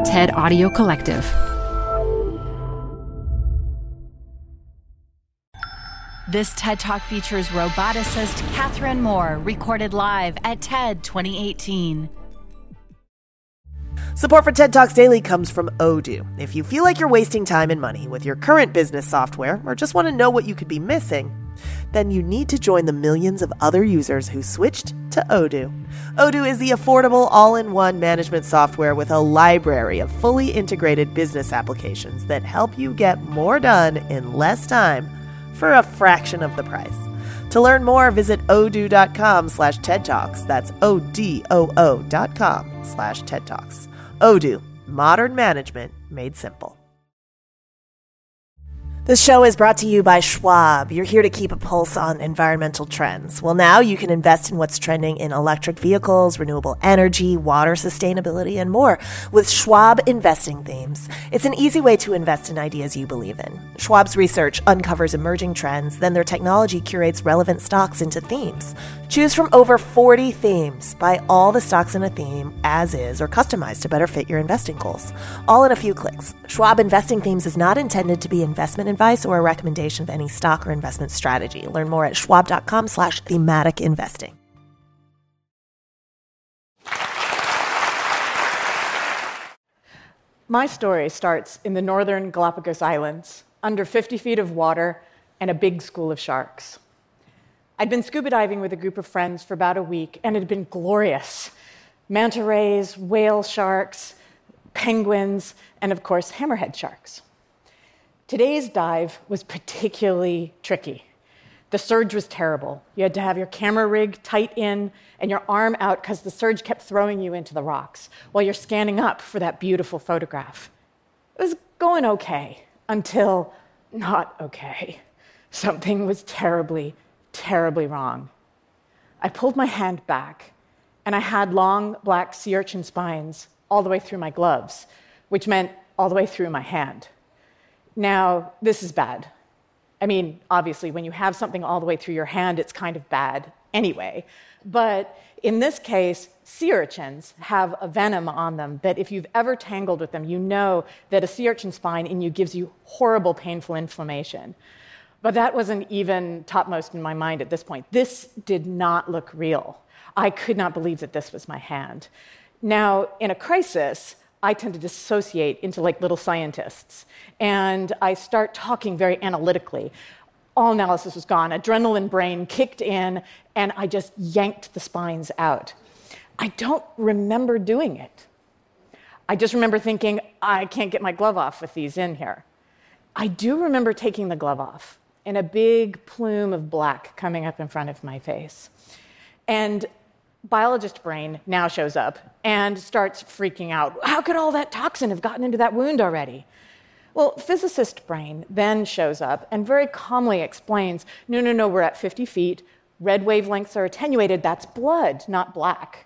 TED Audio Collective. This TED Talk features roboticist Catherine Moore, recorded live at TED 2018. Support for TED Talks Daily comes from Odoo. If you feel like you're wasting time and money with your current business software, or just want to know what you could be missing, then you need to join the millions of other users who switched to Odoo. Odoo is the affordable all-in-one management software with a library of fully integrated business applications that help you get more done in less time for a fraction of the price. To learn more, visit odoo.com/TED Talks. That's ODOO.com/TED Talks. Odoo, modern management made simple. This show is brought to you by Schwab. You're here to keep a pulse on environmental trends. Well, now you can invest in what's trending in electric vehicles, renewable energy, water sustainability, and more with Schwab Investing Themes. It's an easy way to invest in ideas you believe in. Schwab's research uncovers emerging trends, then their technology curates relevant stocks into themes. Choose from over 40 themes. Buy all the stocks in a theme as is or customized to better fit your investing goals. All in a few clicks. Schwab Investing Themes is not intended to be investment advice or a recommendation of any stock or investment strategy. Learn more at schwab.com/thematic investing. My story starts in the northern Galapagos Islands, under 50 feet of water and a big school of sharks. I'd been scuba diving with a group of friends for about a week, and it had been glorious. Manta rays, whale sharks, penguins, and of course, hammerhead sharks. Today's dive was particularly tricky. The surge was terrible. You had to have your camera rig tight in and your arm out because the surge kept throwing you into the rocks while you're scanning up for that beautiful photograph. It was going okay until not okay. Something was terribly, terribly wrong. I pulled my hand back, and I had long black sea urchin spines all the way through my gloves, which meant all the way through my hand. Now, this is bad. I mean, obviously, when you have something all the way through your hand, it's kind of bad anyway. But in this case, sea urchins have a venom on them that if you've ever tangled with them, you know that a sea urchin spine in you gives you horrible, painful inflammation. But that wasn't even topmost in my mind at this point. This did not look real. I could not believe that this was my hand. Now, in a crisis, I tend to dissociate into like little scientists, and I start talking very analytically. All analysis was gone. Adrenaline brain kicked in, and I just yanked the spines out. I don't remember doing it. I just remember thinking, I can't get my glove off with these in here. I do remember taking the glove off and a big plume of black coming up in front of my face. And biologist brain now shows up and starts freaking out. How could all that toxin have gotten into that wound already? Well, physicist brain then shows up and very calmly explains, no, we're at 50 feet. Red wavelengths are attenuated. That's blood, not black.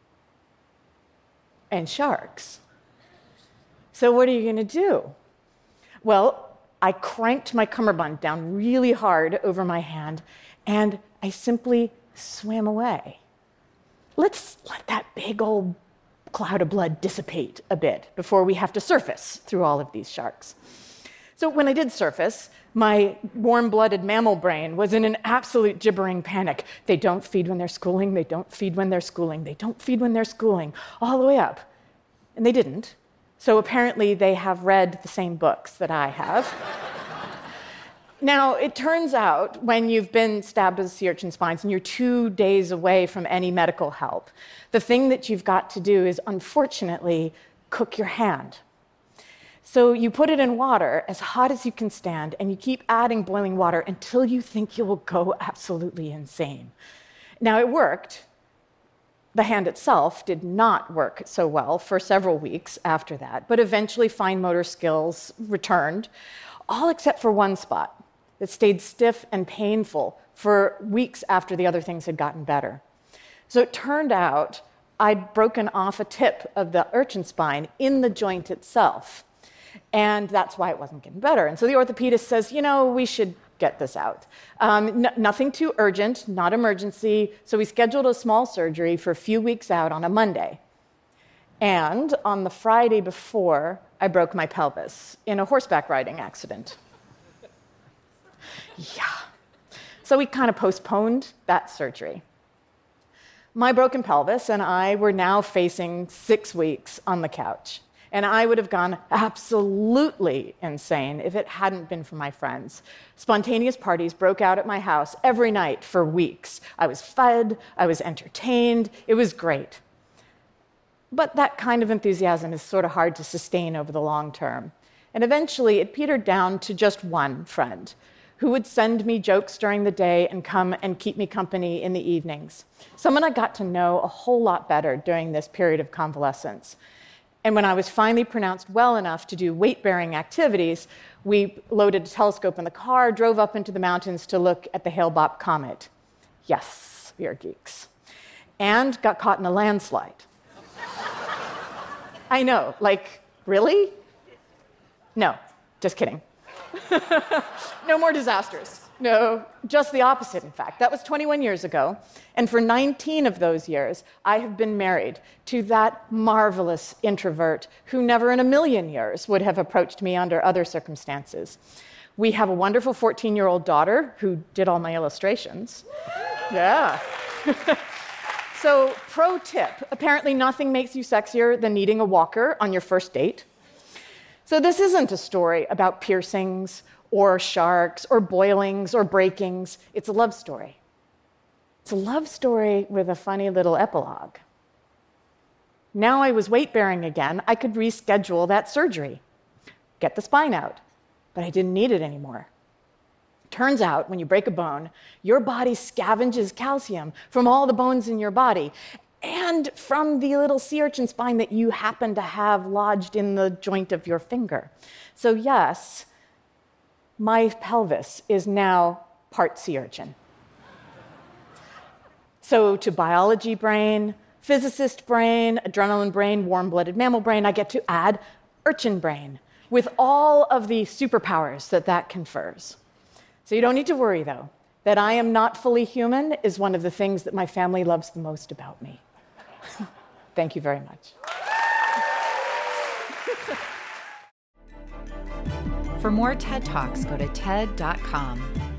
And sharks. So what are you going to do? Well, I cranked my cummerbund down really hard over my hand, and I simply swam away. Let's let that big old cloud of blood dissipate a bit before we have to surface through all of these sharks. So when I did surface, my warm-blooded mammal brain was in an absolute gibbering panic. They don't feed when they're schooling, they don't feed when they're schooling, they don't feed when they're schooling, all the way up. And they didn't. So apparently they have read the same books that I have. Now, it turns out when you've been stabbed with sea urchin spines and you're 2 days away from any medical help, the thing that you've got to do is, unfortunately, cook your hand. So you put it in water as hot as you can stand, and you keep adding boiling water until you think you will go absolutely insane. Now, it worked. The hand itself did not work so well for several weeks after that, but eventually fine motor skills returned, all except for one spot that stayed stiff and painful for weeks after the other things had gotten better. So it turned out I'd broken off a tip of the urchin spine in the joint itself, and that's why it wasn't getting better. And so the orthopedist says, we should get this out. Nothing too urgent, not emergency, so we scheduled a small surgery for a few weeks out on a Monday. And on the Friday before, I broke my pelvis in a horseback riding accident. Yeah. So we kind of postponed that surgery. My broken pelvis and I were now facing 6 weeks on the couch. And I would have gone absolutely insane if it hadn't been for my friends. Spontaneous parties broke out at my house every night for weeks. I was fed, I was entertained, it was great. But that kind of enthusiasm is sort of hard to sustain over the long term. And eventually it petered down to just one friend who would send me jokes during the day and come and keep me company in the evenings. Someone I got to know a whole lot better during this period of convalescence. And when I was finally pronounced well enough to do weight-bearing activities, we loaded a telescope in the car, drove up into the mountains to look at the Hale-Bopp comet. Yes, we are geeks. And got caught in a landslide. I know, like, really? No, just kidding. No more disasters. No, just the opposite, in fact. That was 21 years ago, and for 19 of those years, I have been married to that marvelous introvert who never in a million years would have approached me under other circumstances. We have a wonderful 14-year-old daughter who did all my illustrations. Yeah. So, pro tip, apparently nothing makes you sexier than needing a walker on your first date. So this isn't a story about piercings or sharks or boilings or breakings. It's a love story. It's a love story with a funny little epilogue. Now I was weight-bearing again, I could reschedule that surgery, get the spine out, but I didn't need it anymore. Turns out, when you break a bone, your body scavenges calcium from all the bones in your body and from the little sea urchin spine that you happen to have lodged in the joint of your finger. So yes, my pelvis is now part sea urchin. So to biology brain, physicist brain, adrenaline brain, warm-blooded mammal brain, I get to add urchin brain with all of the superpowers that confers. So you don't need to worry, though. That I am not fully human is one of the things that my family loves the most about me. Thank you very much. For more TED Talks, go to TED.com.